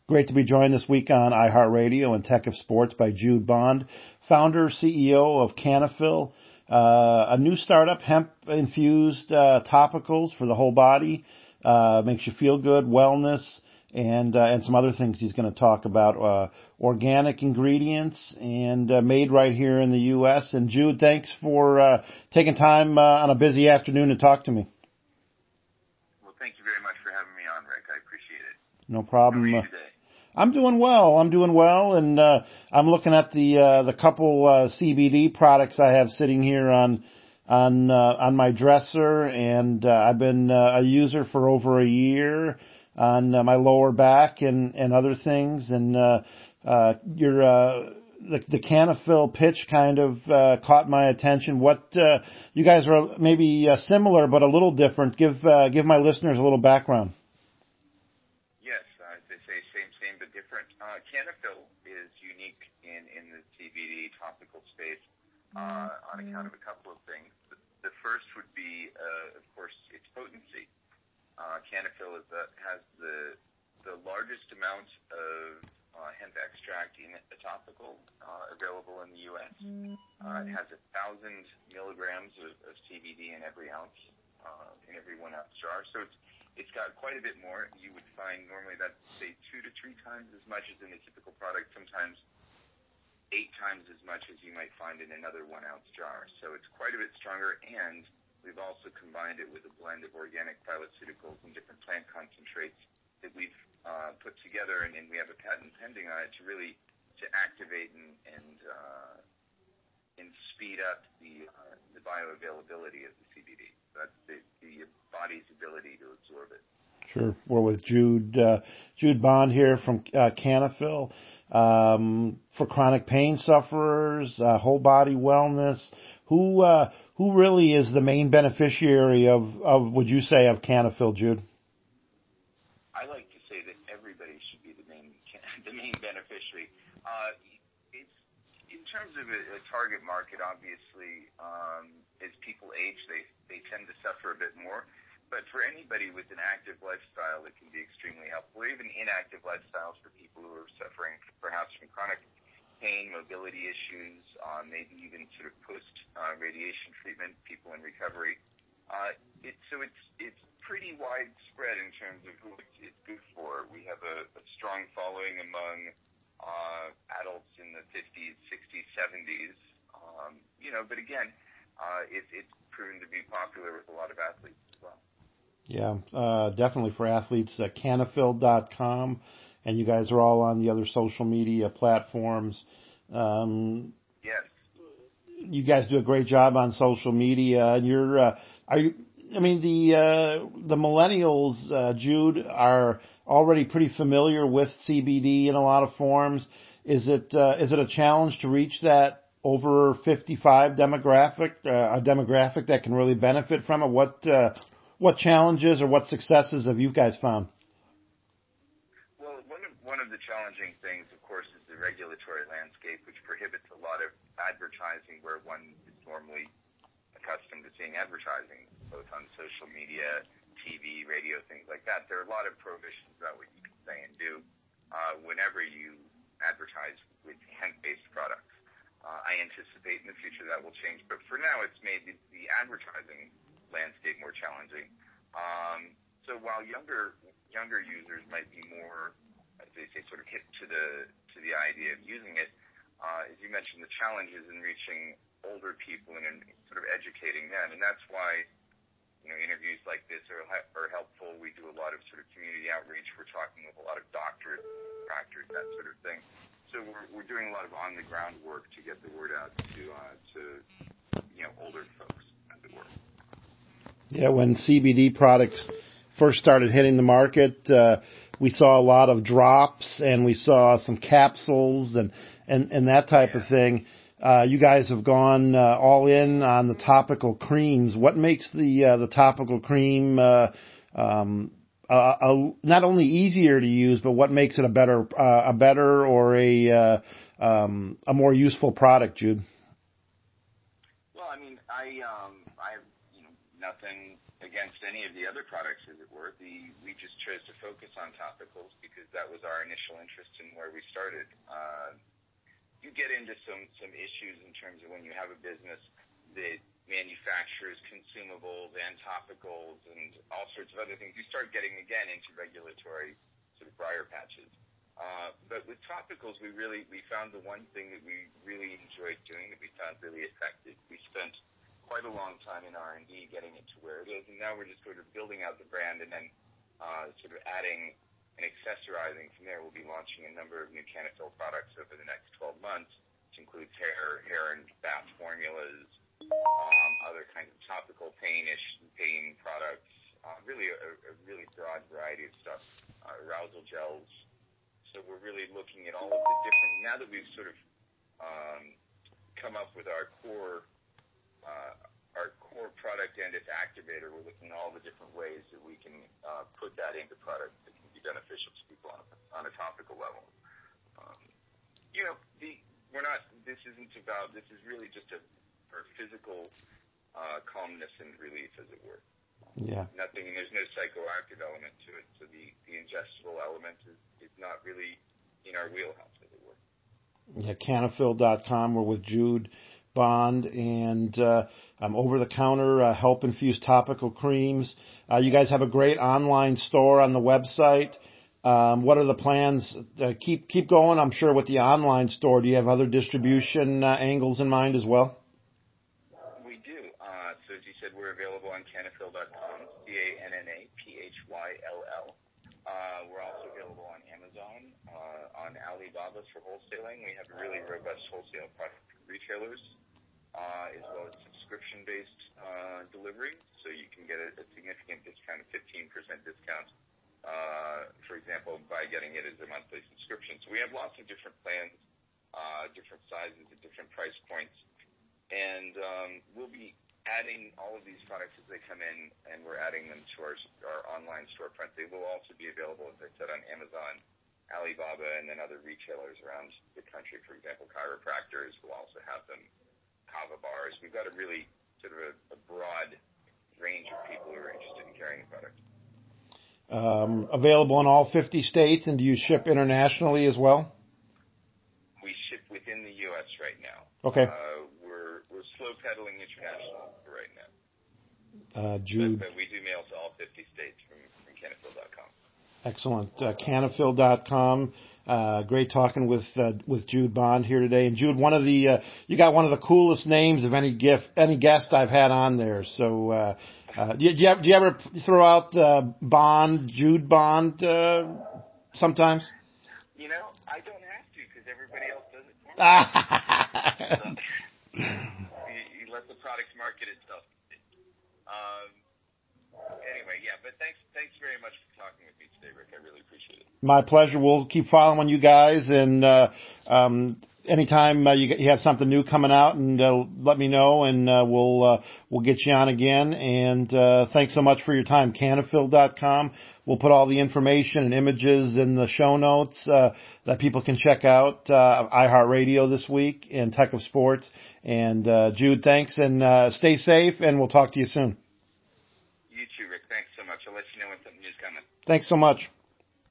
Great to be joined this week on iHeartRadio and Tech of Sports by Jude Bond, founder, CEO of Canafil, a new startup, hemp-infused topicals for the whole body, makes you feel good, wellness, and some other things he's going to talk about, organic ingredients and made right here in the U.S. And Jude, thanks for taking time on a busy afternoon to talk to me. Well, thank you very much for having me on, Rick. I appreciate it. No problem. How are you today? I'm doing well, and I'm looking at the couple CBD products I have sitting here on my dresser, and I've been a user for over a year on my lower back and other things. And the Canafil pitch kind of caught my attention. What you guys are maybe similar but a little different. Give my listeners a little background. Canafil is unique in the CBD topical space on account of a couple of things. The first would be, of course, its potency. Canafil has the largest amount of hemp extract in a topical available in the U.S. It has 1,000 milligrams of CBD in every ounce, in every 1 ounce jar. So it's got quite a bit more. You would find normally that's, say, 2 to 3 times as much as in a typical product, sometimes 8 times as much as you might find in another 1 ounce jar. So it's quite a bit stronger, and we've also combined it with a blend of organic phytoceuticals and different plant concentrates that we've put together, and we have a patent pending on it to activate and speed up the bioavailability of the CBD. That's the body's ability to absorb it. Sure. We're with Jude Bond here from Canafil for chronic pain sufferers, whole body wellness. Who really is the main beneficiary of would you say, of Canafil, Jude? I like to say that everybody should be the main beneficiary. It's in terms of a target market, obviously, as people age, they tend to suffer a bit more. But for anybody with an active lifestyle, it can be extremely helpful. Or even inactive lifestyles for people who are suffering perhaps from chronic pain, mobility issues, maybe even sort of post-radiation treatment, people in recovery. So it's pretty widespread in terms of who it's good for. We have a strong following among adults in the 50s, 60s, 70s. But again, it's proven to be popular with a lot of athletes as well. Yeah, definitely for athletes. Canafil.com, and you guys are all on the other social media platforms. Yes. You guys do a great job on social media. And the millennials, Jude, are already pretty familiar with CBD in a lot of forms. Is it a challenge to reach that over 55 demographic, a demographic that can really benefit from it? What challenges or what successes have you guys found? Well, one of the challenging things, of course, is the regulatory landscape, which prohibits a lot of advertising where one is normally accustomed to seeing advertising, both on social media, TV, radio, things like that. There are a lot of prohibitions about what you can say and do whenever you advertise with hemp-based products. I anticipate in the future that will change, but for now it's made the advertising landscape more challenging. So while younger users might be more, as they say, sort of hip to the idea of using it, as you mentioned, the challenge is in reaching older people and in sort of educating them, and that's why interviews like this are helpful. We do a lot of sort of community outreach. We're talking with a lot of doctors, that sort of thing. So we're doing a lot of on the ground work to get the word out to older folks, as it were. Yeah, when CBD products first started hitting the market, we saw a lot of drops, and we saw some capsules and that type of thing. You guys have gone all in on the topical creams. What makes the topical cream not only easier to use, but what makes it a better or a more useful product, Jude? Well, I mean, I have nothing against any of the other products, as it were. We just chose to focus on topicals because that was our initial interest in where we started. You get into some issues in terms of when you have a business that manufactures consumables and topicals and all sorts of other things. You start getting, again, into regulatory sort of briar patches. But with topicals, we found the one thing that we really enjoyed doing that we found really effective. We spent quite a long time in R&D getting it to where it is, and now we're just sort of building out the brand and then sort of adding and accessorizing from there. We'll be launching a number of new Canafil products over the next 12 months, which includes hair and bath formulas, other kinds of topical pain products, really a really broad variety of stuff, arousal gels. So we're really looking at all of the different, now that we've sort of come up with our core product and its activator, we're looking at all the different ways that we can put that into products that can be beneficial to people on a topical level. This is really just for physical calmness and relief, as it were. Yeah. There's no psychoactive element to it, so the ingestible element is not really in our wheelhouse, as it were. Yeah, Canafil.com. We're with Jude Bond, and over-the-counter help-infused topical creams. You guys have a great online store on the website. What are the plans? Keep going, I'm sure, with the online store. Do you have other distribution angles in mind as well? We do. So as you said, we're available on Canafil.com, CANNAPHYLL. We're also available on Amazon, on Alibaba for wholesaling. We have a really robust wholesale product for retailers, as well as subscription-based delivery. So you can get a significant discount, a 15% discount, for example, by getting it as a monthly subscription. So we have lots of different plans, different sizes at different price points. And we'll be adding all of these products as they come in, and we're adding them to our online storefront. They will also be available, as I said, on Amazon, Alibaba, and then other retailers around the country. For example, chiropractors will also have them, kava bars. We've got a really sort of a broad range of people who are interested in carrying the product. Available in all 50 states, and do you ship internationally as well? We ship within the U.S. right now. Okay. We're slow pedaling international right now. Jude. But we do mail to all 50 states from Canafil.com. Excellent. Canafil.com. Great talking with Jude Bond here today. And Jude, you got one of the coolest names of any guest I've had on there. So, do you ever throw out the Bond, Jude Bond, sometimes? I don't have to because everybody else does it for me. You let the product market itself. Anyway, yeah, but thanks very much for talking with me today, Rick. I really appreciate it. My pleasure. We'll keep following you guys, and anytime you have something new coming out, and let me know, and we'll get you on again. And thanks so much for your time. Canafil.com. We'll put all the information and images in the show notes that people can check out. iHeartRadio this week and Tech of Sports. And Jude, thanks, and stay safe, and we'll talk to you soon. You too, Rick. Thanks so much. I'll let you know when something new's coming. Thanks so much.